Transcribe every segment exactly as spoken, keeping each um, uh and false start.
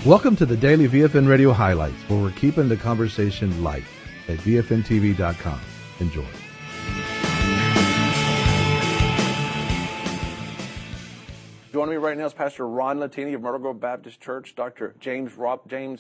Welcome to the Daily V F N Radio Highlights, where we're keeping the conversation light at V F N T V dot com. Enjoy. Joining me right now is Pastor Ron Latini of Myrtle Grove Baptist Church, Doctor James Rob, James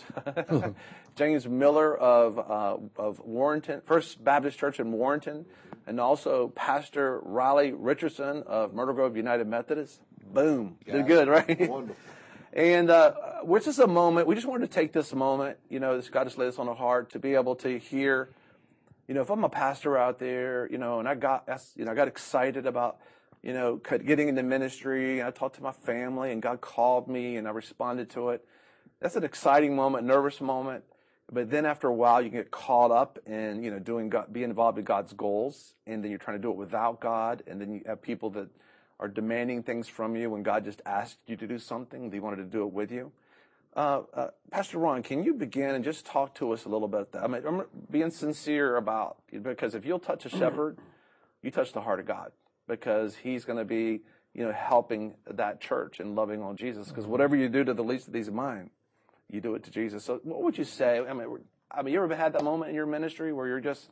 James Miller of uh, of Warrenton, First Baptist Church in Warrenton, and also Pastor Riley Richardson of Myrtle Grove United Methodist. Boom, did good, right? Wonderful. And uh, which is a moment, we just wanted to take this moment, you know, this God just laid this on our heart to be able to hear, you know, if I'm a pastor out there, you know, and I got, you know, I got excited about, you know, getting into ministry, and I talked to my family, and God called me, and I responded to it. That's an exciting moment, nervous moment. But then after a while, you get caught up in, you know, doing God, be involved in God's goals, and then you're trying to do it without God, and then you have people that are demanding things from you when God just asked you to do something. They wanted to do it with you. Uh, uh, Pastor Ron, can you begin and just talk to us a little bit? I mean, I'm being sincere about, because if you'll touch a shepherd, you touch the heart of God, because he's going to be, you know, helping that church and loving on Jesus. Because whatever you do to the least of these of mine, you do it to Jesus. So what would you say? I mean, I mean, you ever had that moment in your ministry where you're just,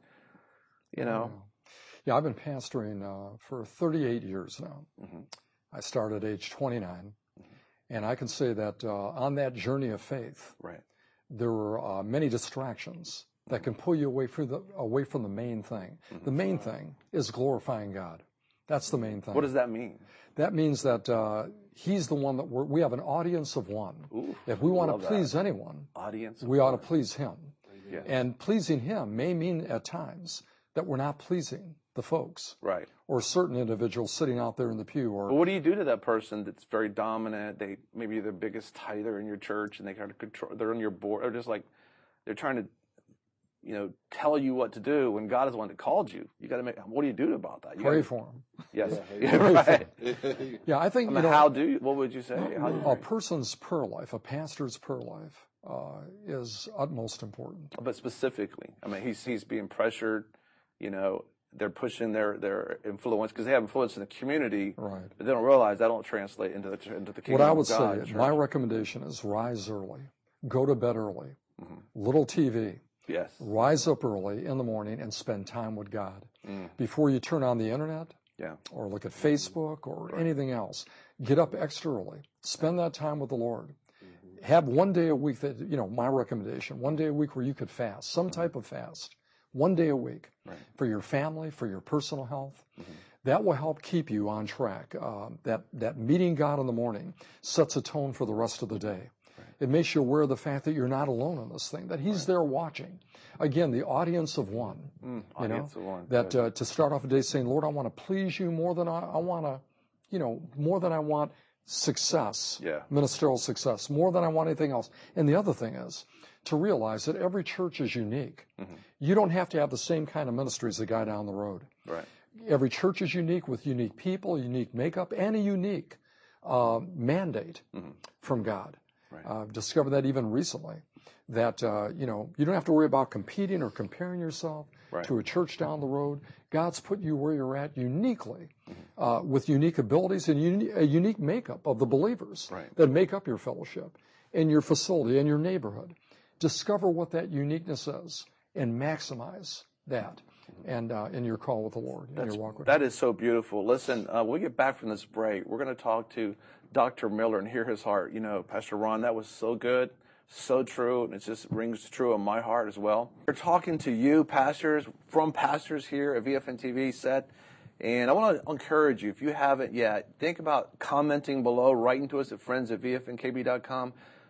you know... Yeah, I've been pastoring uh, for thirty-eight years now. Mm-hmm. I started at age twenty-nine, mm-hmm. and I can say that uh, on that journey of faith, right, there were uh, many distractions that can pull you away from the away from the main thing. Mm-hmm. The main thing is glorifying God. That's the main thing. What does that mean? That means that uh, He's the one that we're, we have an audience of one. Ooh, if we want to please that. anyone, audience we ought to please Him. Yes. And pleasing Him may mean at times that we're not pleasing the folks, right, or certain individuals sitting out there in the pew. Or well, what do you do to that person that's very dominant? They maybe they're the biggest tither in your church, and they kind of control. They're on your board, or just like they're trying to, you know, tell you what to do when God is the one that called you. You got to make. What do you do about that? You pray gotta, for them. Yes, yeah, yeah, right. yeah, I think. I mean, you know, how do you? What would you say? How do you a person's prayer life, a pastor's prayer life, uh, is utmost important. But specifically, I mean, he's he's being pressured, you know. They're pushing their, their influence because they have influence in the community, right? But they don't realize that don't translate into the into the kingdom What I would of God. say, Church. my recommendation is rise early, go to bed early, mm-hmm. little T V. Yes. Rise up early in the morning and spend time with God mm. before you turn on the internet. Yeah. Or look at Facebook or right. anything else. Get up extra early. Spend that time with the Lord. Mm-hmm. Have one day a week that, you know, my recommendation, one day a week where you could fast, some mm-hmm. type of fast. One day a week right. for your family, for your personal health. Mm-hmm. That will help keep you on track. Uh, that, that meeting God in the morning sets a tone for the rest of the day. Right. It makes you aware of the fact that you're not alone in this thing, that He's right. there watching. Again, the audience of one. Mm, you audience know, of one. That uh, to start off a day saying, Lord, I want to please you more than I, I want to, you know, more than I want success, yeah. ministerial success, more than I want anything else. And the other thing is, to realize that every church is unique. Mm-hmm. You don't have to have the same kind of ministry as the guy down the road. Right. Every church is unique with unique people, unique makeup, and a unique uh, mandate mm-hmm. from God. Right. Uh, I've discovered that even recently, that uh, you know you don't have to worry about competing or comparing yourself right. to a church down the road. God's put you where you're at uniquely, mm-hmm. uh, with unique abilities and uni- a unique makeup of the believers right. that make up your fellowship and your facility and your neighborhood. Discover what that uniqueness is and maximize that and uh, in your call with the Lord, in your walk with That Him. is so beautiful. Listen, uh, when we get back from this break, we're going to talk to Doctor Miller and hear his heart. You know, Pastor Ron, that was so good, so true, and it just rings true in my heart as well. We're talking to you, pastors, from pastors here at V F N T V set, and I want to encourage you, if you haven't yet, think about commenting below, writing to us at friends at V F N K B dot com.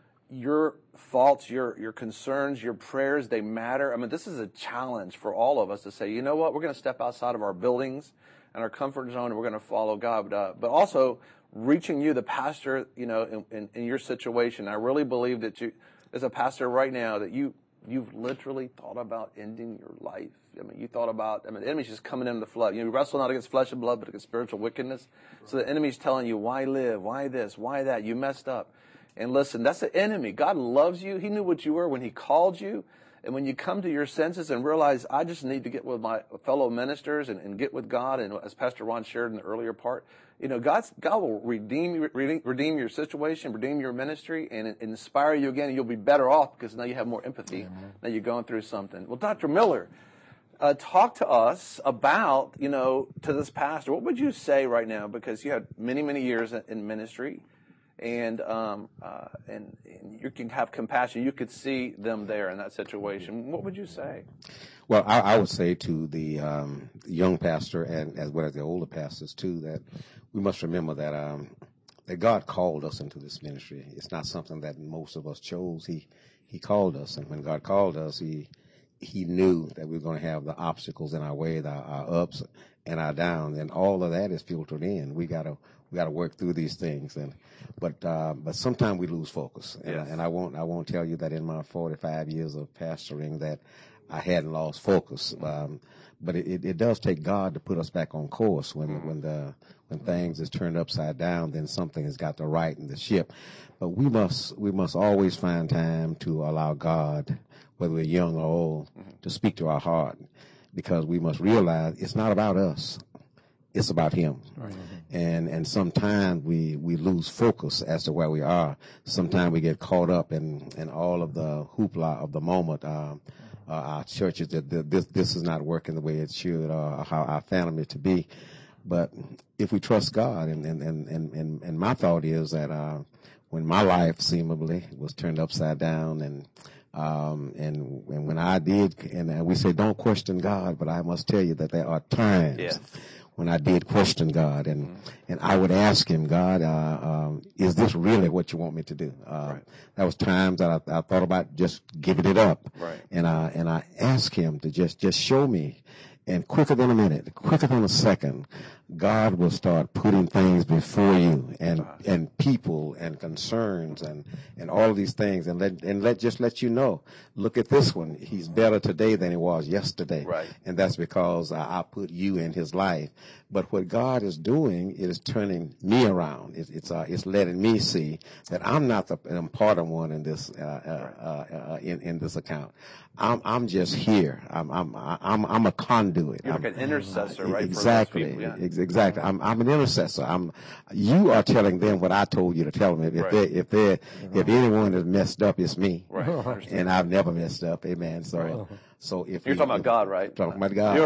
Your thoughts, your your concerns, your prayers, they matter. I mean, this is a challenge for all of us to say, you know what, we're going to step outside of our buildings and our comfort zone, and we're going to follow God. But, uh, but also reaching you, the pastor, you know, in, in, in your situation. I really believe that you, as a pastor right now, that you, you've literally thought about ending your life. I mean, you thought about, I mean, the enemy's just coming in the flood. You wrestle not against flesh and blood, but against spiritual wickedness. So the enemy's telling you, why live? Why this? Why that? You messed up. And listen, that's the enemy. God loves you. He knew what you were when He called you. And when you come to your senses and realize, I just need to get with my fellow ministers and, and get with God, and as Pastor Ron shared in the earlier part, you know, God's, God will redeem, redeem, redeem your situation, redeem your ministry, and, and inspire you again, and you'll be better off because now you have more empathy. Amen. Now you're going through something. Well, Doctor Miller, uh, talk to us about, you know, to this pastor, what would you say right now? Because you had many, many years in ministry. And um, uh, and and you can have compassion. You could see them there in that situation. What would you say? Well, I, I would say to the um, young pastor and as well as the older pastors too that we must remember that um, that God called us into this ministry. It's not something that most of us chose. He He called us, and when God called us, He He knew that we were going to have the obstacles in our way, the, our ups and our downs, and all of that is filtered in. We gotta we gotta work through these things, and but uh, but sometimes we lose focus, and, yes. I, and I won't I won't tell you that in my forty-five years of pastoring that I hadn't lost focus, um, but it, it does take God to put us back on course when mm-hmm. when the when things is turned upside down. Then something has got to right in the ship. But we must we must always find time to allow God, whether we're young or old, mm-hmm. to speak to our heart, because we must realize it's not about us. It's about Him. Right. And and sometimes we, we lose focus as to where we are. Sometimes we get caught up in, in all of the hoopla of the moment. Um, uh, our churches, that this this is not working the way it should, or how our family is to be. But if we trust God, and, and, and, and, and my thought is that uh, when my life seemingly was turned upside down, and Um, and, and when I did, and we say don't question God, but I must tell you that there are times yes. when I did question God, and, mm-hmm. and I would ask Him, God, uh, um, is this really what you want me to do? Uh, right. There was times that I, I thought about just giving it up, right. and I and I asked Him to just just show me, and quicker than a minute, quicker than a second, God will start putting things before you, and and people and concerns and, and all of these things, and let and let just let you know, look at this one. He's better today than he was yesterday, right. And that's because I, I put you in his life. But what God is doing is turning me around. It's it's, uh, it's letting me see that I'm not the important one in this uh, uh, uh, uh, in in this account. I'm I'm just here. I'm I'm I'm I'm a conduit. You're I'm, like an intercessor, right? Exactly. For those people, yeah. Exactly. I'm I'm an intercessor. I'm. You are telling them what I told you to tell them. If right. they if they if anyone is messed up, it's me. Right. And I've never messed up. Amen. So right. so if you're he, talking about if, God, right? Talking about God.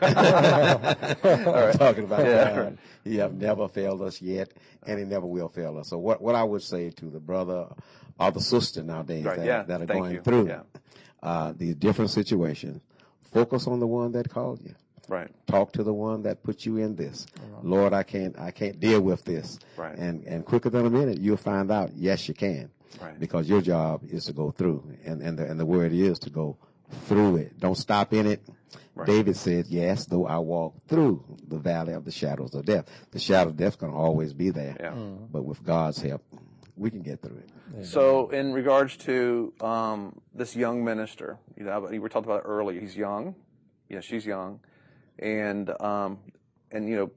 I'm talking about yeah. God. He have never failed us yet, and He never will fail us. So what what I would say to the brother or the sister nowadays right. that, yeah. that are Thank going you. through yeah. uh, these different situations, focus on the one that called you. Right. Talk to the one that put you in this. Right. Lord, I can't I can't deal with this. Right. And and quicker than a minute, you'll find out, yes, you can. Right. Because your job is to go through. And, and, the, and the word is to go through it. Don't stop in it. Right. David said, yes, though I walk through the valley of the shadows of death. The shadow of death is going to always be there. Yeah. Mm. But with God's help, we can get through it. So in regards to um, this young minister, you know, we were talking about it earlier. He's young. Yeah, she's young. And, um, and you know,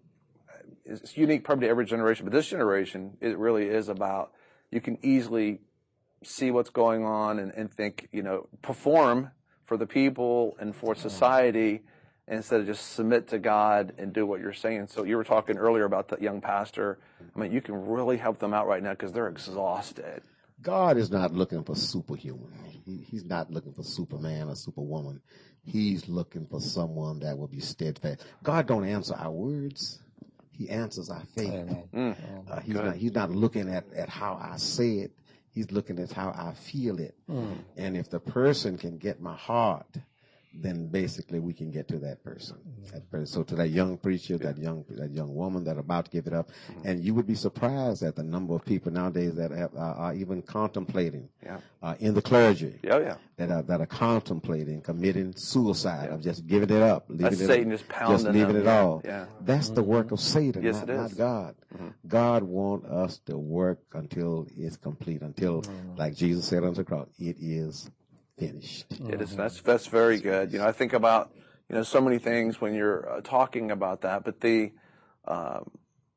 it's unique probably to every generation, but this generation, it really is about, you can easily see what's going on and, and think, you know, perform for the people and for society instead of just submit to God and do what you're saying. So you were talking earlier about the young pastor. I mean, you can really help them out right now because they're exhausted. God is not looking for superhuman. He, he's not looking for Superman or Superwoman. He's looking for someone that will be steadfast. God don't answer our words. He answers our faith. Mm. Uh, he's, not, he's not looking at, at how I say it. He's looking at how I feel it. Mm. And if the person can get my heart, then basically we can get to that person. Mm-hmm. That person. So to that young preacher, yeah. that young that young woman that are about to give it up, mm-hmm. and you would be surprised at the number of people nowadays that have, uh, are even contemplating yeah. uh, in the clergy. Yeah, yeah. That are that are contemplating committing suicide yeah. of just giving it up, leaving That's it Satan up, just pounding just leaving them. it all. Yeah. That's mm-hmm. the work of Satan, yes, not, it is. not God. Mm-hmm. God wants us to work until it's complete, until, mm-hmm. like Jesus said on the cross, it is finished. It is. That's that's very good. You know, I think about you know so many things when you're uh, talking about that, but the um,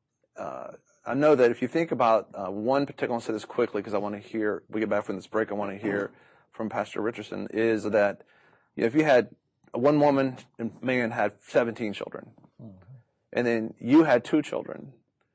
uh, I know that if you think about uh, one particular, I'll say this quickly because I want to hear. We get back from this break. I want to hear from Pastor Richardson. Is that You know, if you had one woman and man had seventeen children, mm-hmm. and then you had two children,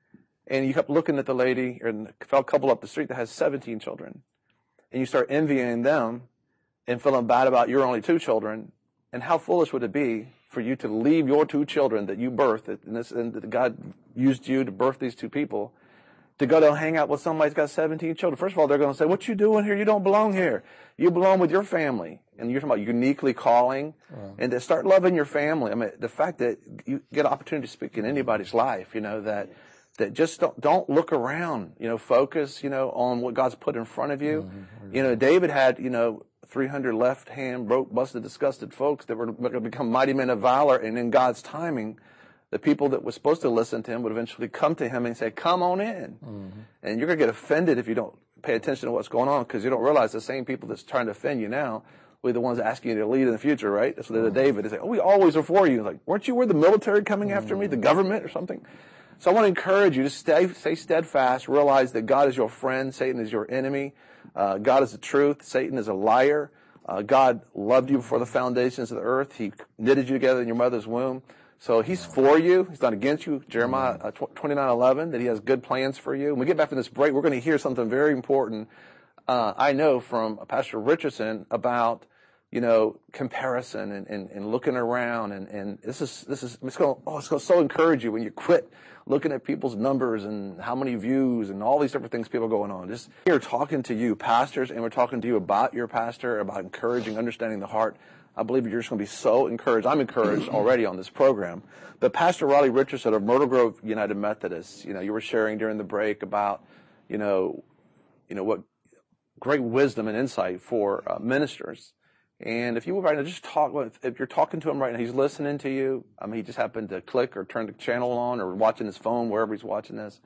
and you kept looking at the lady or the couple up the street that has seventeen children, and you start envying them and feeling bad about your only two children, and how foolish would it be for you to leave your two children that you birthed, and, this, and that God used you to birth these two people, to go down and hang out with somebody who's got seventeen children? First of all, they're going to say, what you doing here? You don't belong here. You belong with your family. And you're talking about uniquely calling, wow. and to start loving your family. I mean, the fact that you get an opportunity to speak in anybody's life, you know, that that just don't, don't look around, you know, focus, you know, on what God's put in front of you. Mm-hmm. You know, David had, you know, three hundred left hand, broke, busted, disgusted folks that were going to become mighty men of valor. And in God's timing, the people that were supposed to listen to him would eventually come to him and say, come on in. Mm-hmm. And you're going to get offended if you don't pay attention to what's going on, because you don't realize the same people that's trying to offend you now will be the ones asking you to lead in the future, right? That's what they did to David. They say, oh, we always are for you. Like, weren't you with the military coming after me, the government or something? So I want to encourage you to stay, stay steadfast, realize that God is your friend, Satan is your enemy. Uh, God is the truth, Satan is a liar. Uh, God loved you before the foundations of the earth. He knitted you together in your mother's womb. So he's for you. He's not against you. Jeremiah uh, twenty-nine eleven, that he has good plans for you. When we get back from this break, we're going to hear something very important, uh, I know, from Pastor Richardson about, you know, comparison and, and, and looking around. And, and this is, this is, it's going to, oh, it's going to so encourage you when you quit looking at people's numbers and how many views and all these different things people going on. Just here talking to you, pastors, and we're talking to you about your pastor, about encouraging, understanding the heart. I believe you're just going to be so encouraged. I'm encouraged already on this program. But Pastor Riley Richardson of Myrtle Grove United Methodist, you know, you were sharing during the break about, you know, you know, what great wisdom and insight for uh, ministers. And if you would right now just talk, if you're talking to him right now, he's listening to you. I mean, he just happened to click or turn the channel on or watching his phone, wherever he's watching this.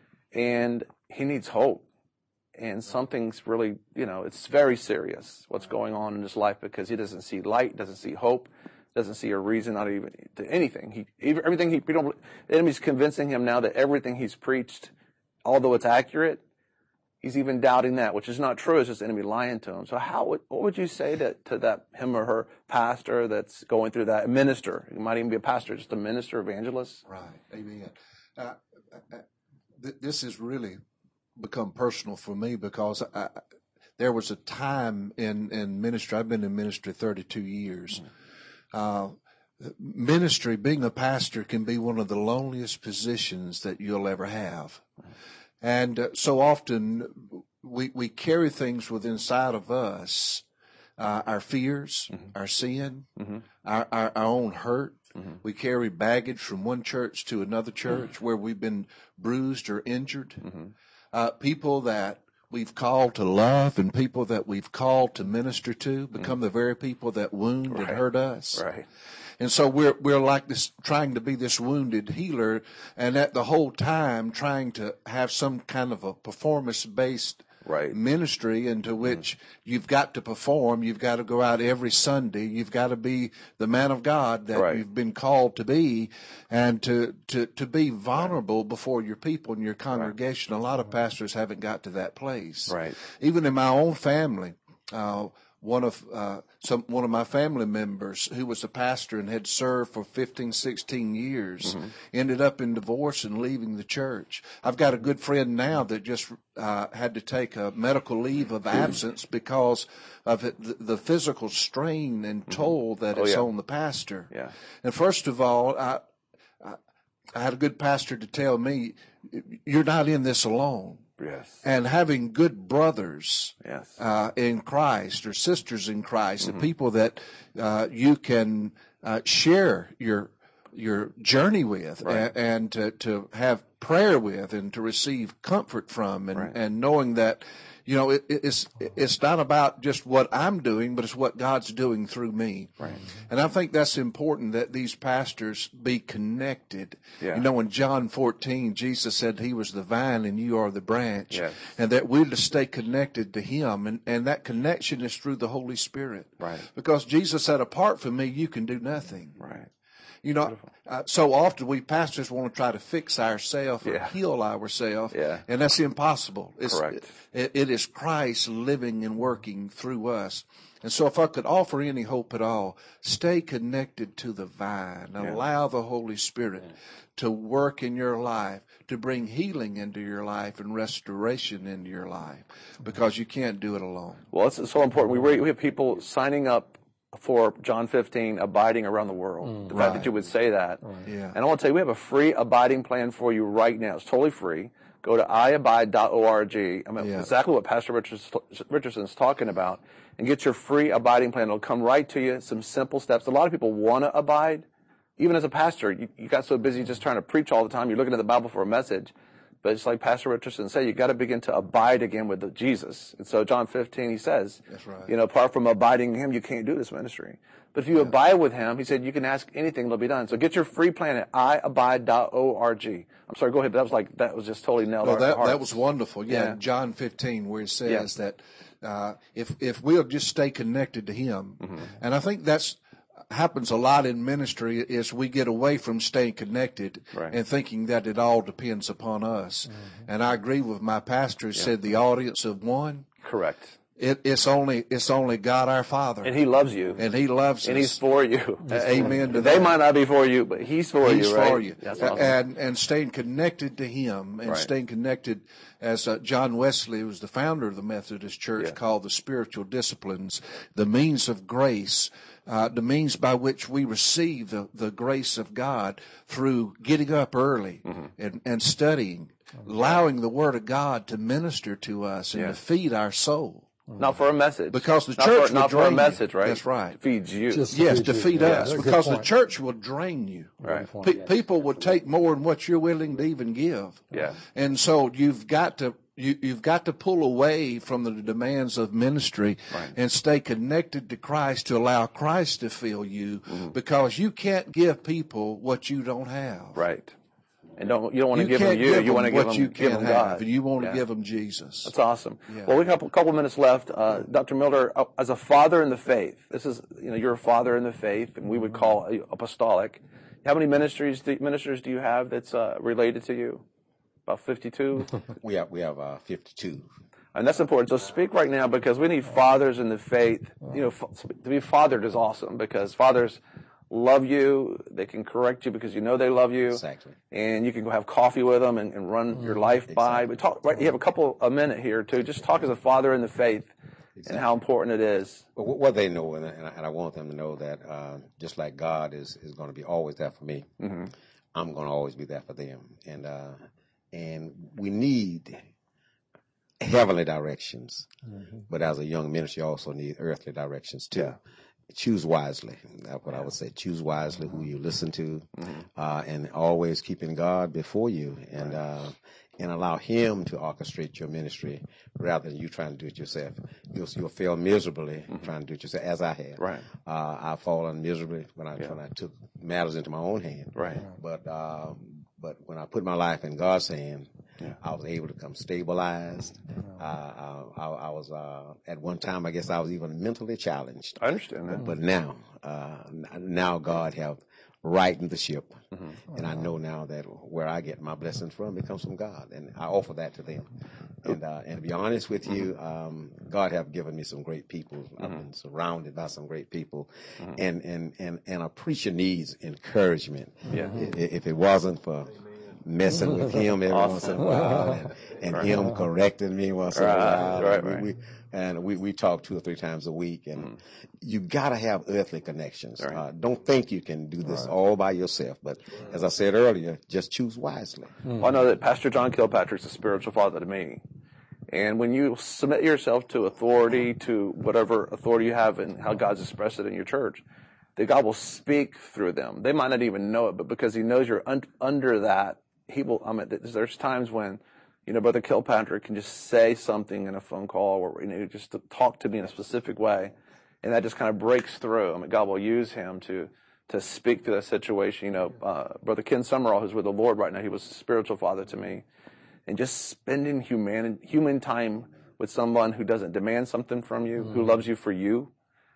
And he needs hope. And something's really, you know, it's very serious what's going on in his life, because he doesn't see light, doesn't see hope, doesn't see a reason, not even to anything. He, everything he, you don't, the enemy's convincing him now that everything he's preached, although it's accurate, he's even doubting that, which is not true. It's just the enemy lying to him. So how would, what would you say to, to that, him or her pastor that's going through that, a minister? It might even be a pastor, just a minister, evangelist. Right. Amen. Uh, th- this is really become personal for me, because I, there was a time in, in ministry. I've been in ministry thirty-two years. Uh, ministry, being a pastor, can be one of the loneliest positions that you'll ever have. And uh, so often we, we carry things within inside of us, uh, our fears, mm-hmm. our sin, mm-hmm. our, our, our own hurt. Mm-hmm. We carry baggage from one church to another church mm-hmm. where we've been bruised or injured. Mm-hmm. Uh, people that we've called to love and people that we've called to minister to become mm-hmm. the very people that wound right. and hurt us. Right. And so we're we're like this, trying to be this wounded healer, and at the whole time trying to have some kind of a performance-based right. ministry into which mm-hmm. you've got to perform. You've got to go out every Sunday. You've got to be the man of God that right. you've been called to be, and to, to, to be vulnerable right. before your people and your congregation. Right. A lot of pastors haven't got to that place. Right. Even in my own family, uh, one of uh, some one of my family members who was a pastor and had served for fifteen, sixteen years mm-hmm. ended up in divorce and leaving the church. I've got a good friend now that just uh, had to take a medical leave of absence because of it, the, the physical strain and toll that oh, it's yeah. on the pastor. Yeah. And first of all, I, I I had a good pastor to tell me, you're not in this alone. Yes. And having good brothers yes. uh, in Christ or sisters in Christ, mm-hmm. and people that uh, you can uh, share your your journey with, right. and, and to, to have prayer with, and to receive comfort from, and, right. and knowing that, you know, it, it's it's not about just what I'm doing, but it's what God's doing through me. Right. And I think that's important, that these pastors be connected. Yeah. You know, in John fourteen, Jesus said he was the vine and you are the branch. Yes. And that we're to stay connected to him. And, and that connection is through the Holy Spirit. Right. Because Jesus said, apart from me, you can do nothing. Right. You know, uh, so often we pastors want to try to fix ourselves or Yeah. heal ourselves, Yeah. and that's impossible. It's, Correct. It, it is Christ living and working through us. And so if I could offer any hope at all, stay connected to the vine. Yeah. Allow the Holy Spirit to work in your life, to bring healing into your life and restoration into your life, because you can't do it alone. Well, it's so important. We re- we have people signing up for John fifteen, abiding around the world. Mm, the fact right. that you would say that. Right. Yeah. And I want to tell you, we have a free abiding plan for you right now. It's totally free. Go to i abide dot org. I mean, Yeah. exactly what Pastor Richardson's talking about, and get your free abiding plan. It'll come right to you. Some simple steps. A lot of people want to abide. Even as a pastor, you, you got so busy just trying to preach all the time. You're looking at the Bible for a message. But it's like Pastor Richardson said, you got to begin to abide again with the Jesus. And so John fifteen, he says, That's right. you know, apart from abiding in him, you can't do this ministry. But if you yeah. abide with him, he said, you can ask anything, it'll be done. So get your free plan at i abide dot org. I'm sorry, go ahead. But that was like, that was just totally nailed no, our that, hearts. that was wonderful. Yeah, Yeah. John fifteen, where it says Yeah. that uh, if if we'll just stay connected to him, Mm-hmm. and I think that's happens a lot in ministry, is we get away from staying connected Right. and thinking that it all depends upon us. Mm-hmm. And I agree with my pastor who Yeah. said the audience of one, Correct. it, it's only it's only God our Father, And he loves you. and He loves And us. he's for you. Amen to They that. might not be for you, but he's for He's you, right? for you. That's awesome. And and staying connected to Him, and Right. staying connected, as uh, John Wesley was the founder of the Methodist Church, Yeah. called the spiritual disciplines, the means of grace, uh, the means by which we receive the, the grace of God through getting up early Mm-hmm. and, and studying, allowing the Word of God to minister to us and Yeah. to feed our soul. Not for a message. Because the Not church for, will not for a drain you. message, right? That's right. It feeds you. Just- Yes, feed to you. feed Yeah, us, good because the point. church will drain you. Right. Good Pe- point. people will take more than what you're willing to even give. Yeah. And so you've got to you, you've got to pull away from the demands of ministry Right. and stay connected to Christ to allow Christ to fill you, Mm-hmm. because you can't give people what you don't have. Right. And don't you don't want to You give can't them you. give You want to them give what them, you give can't them have, God. and you want Yeah. to give them Jesus. That's awesome. Yeah. Well, we have a couple minutes left. Uh, Doctor Miller, uh, as a father in the faith, this is, you know, you're a father in the faith, and we would call uh, apostolic. How many ministries do, ministers do you have that's uh, related to you? About fifty-two? We have we have uh, fifty-two. And that's important. So speak right now, because we need fathers in the faith. You know, fa- to be fathered is awesome, because fathers love you. They can correct you because you know they love you. Exactly. And you can go have coffee with them and, and run your life by. Exactly. But talk, right, you have a couple, a minute here to just talk as a father in the faith and how important it is. But what they know, and I, and I want them to know that uh, just like God is, is going to be always there for me, Mm-hmm. I'm going to always be there for them. And uh, and we need heavenly directions, Mm-hmm. but as a young minister, you also need earthly directions too. Yeah. Choose wisely. That's what I would say. Choose wisely who you listen to, Mm-hmm. uh, and always keeping God before you, and uh, and allow Him to orchestrate your ministry rather than you trying to do it yourself. You'll, you'll fail miserably trying to do it yourself, as I have. Right. Uh, I've fallen miserably when I Yeah. when I took matters into my own hand. Right. But um, but when I put my life in God's hand, Yeah. I was able to come stabilized. Uh, I, I, I was uh, at one time, I guess I was even mentally challenged. I understand that. But now, uh, n- now God have rightened the ship, Mm-hmm. and I know now that where I get my blessings from, it comes from God, and I offer that to them. And uh, and to be honest with you, um, God have given me some great people. I've been surrounded by some great people, and, and and and a preacher needs encouragement. Yeah. I- If it wasn't for messing with him every Awesome. once in a while, and, and Right. him correcting me once in a Right, while, right, and we, right. we and we, we talk two or three times a week, and Mm. you got to have earthly connections. Right. Uh, don't think you can do this all by yourself, but as I said earlier, just choose wisely. Well, I know that Pastor John Kilpatrick's a spiritual father to me. And when you submit yourself to authority, to whatever authority you have and how God's expressed it in your church, that God will speak through them. They might not even know it, but because He knows you're un- under that, He will. I mean, there's times when, you know, Brother Kilpatrick can just say something in a phone call, or, you know, just to talk to me in a specific way, and that just kind of breaks through. I mean, God will use him to to speak to that situation. You know, uh, Brother Ken Summerall, who's with the Lord right now, he was a spiritual father to me. And just spending human human time with someone who doesn't demand something from you, who loves you for you.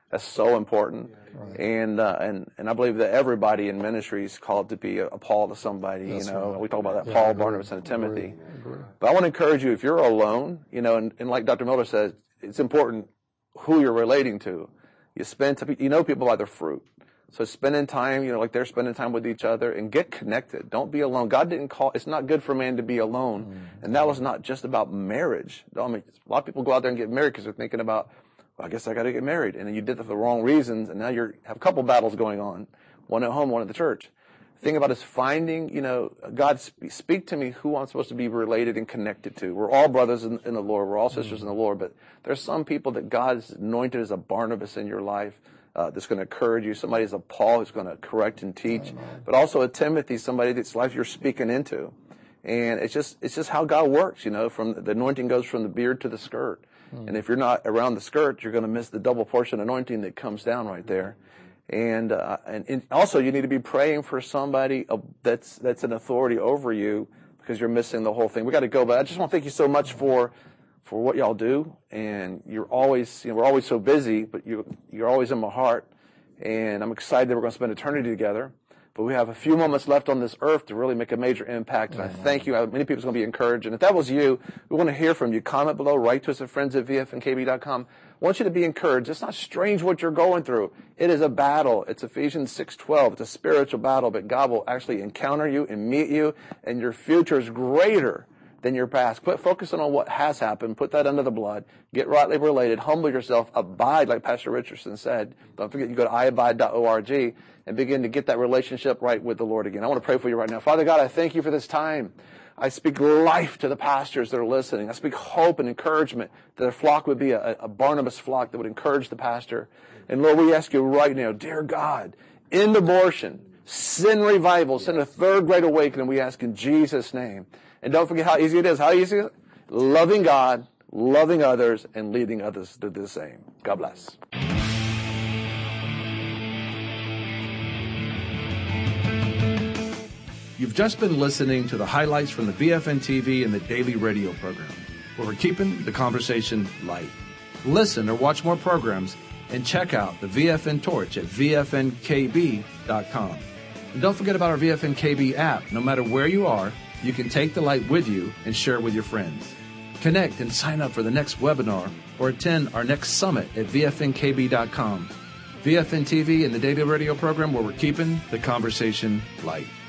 That's so important. Right. And, uh, and, and I believe that everybody in ministry is called to be a, a Paul to somebody, That's you know. right. We talk about that, Yeah, Paul, I agree. Barnabas, and Timothy. I agree. But I want to encourage you, if you're alone, you know, and, and like Doctor Miller says, it's important who you're relating to. You spend, to, you know people by their fruit. So spending time, you know, like they're spending time with each other, and get connected. Don't be alone. God didn't call, it's not good for man to be alone. Mm-hmm. And that was not just about marriage. I mean, a lot of people go out there and get married because they're thinking about, well, I guess I got to get married. And then you did it for the wrong reasons, and now you have a couple battles going on, one at home, one at the church. The thing about is finding, you know, God, speak, speak to me who I'm supposed to be related and connected to. We're all brothers in, in the Lord. We're all sisters mm-hmm. in the Lord. But there's some people that God has anointed as a Barnabas in your life. Uh, that's going to encourage you. Somebody is a Paul who's going to correct and teach, but also a Timothy, somebody that's life you're speaking into. And it's just, it's just how God works, you know, from the anointing goes from the beard to the skirt. Mm. And if you're not around the skirt, you're going to miss the double portion anointing that comes down right there. And, uh, and, and also you need to be praying for somebody uh, that's, that's an authority over you, because you're missing the whole thing. We got to go, but I just want to thank you so much for, for what y'all do. And you're always, you know, we're always so busy, but you, you're always in my heart. And I'm excited that we're going to spend eternity together. But we have a few moments left on this earth to really make a major impact. And I thank you. Many people are going to be encouraged. And if that was you, we want to hear from you. Comment below. Write to us at friends at v f n k b dot com. I want you to be encouraged. It's not strange what you're going through. It is a battle. It's Ephesians six twelve. It's a spiritual battle. But God will actually encounter you and meet you. And your future is greater than your past. Quit focusing on what has happened. Put that under the blood. Get rightly related. Humble yourself. Abide, like Pastor Richardson said. Don't forget, you go to i abide dot org and begin to get that relationship right with the Lord again. I want to pray for you right now. Father God, I thank you for this time. I speak life to the pastors that are listening. I speak hope and encouragement that their flock would be a, a Barnabas flock that would encourage the pastor. And Lord, we ask you right now, dear God, end abortion, sin revival, send a third great awakening, we ask in Jesus' name. And don't forget how easy it is. How easy is it? Loving God, loving others, and leading others to do the same. God bless. You've just been listening to the highlights from the V F N T V and the daily radio program, where we're keeping the conversation light. Listen or watch more programs and check out the V F N Torch at v f n k b dot com. And don't forget about our V F N K B app. No matter where you are, you can take the light with you and share it with your friends. Connect and sign up for the next webinar or attend our next summit at v f n k b dot com. V F N T V and the daily radio program, where we're keeping the conversation light.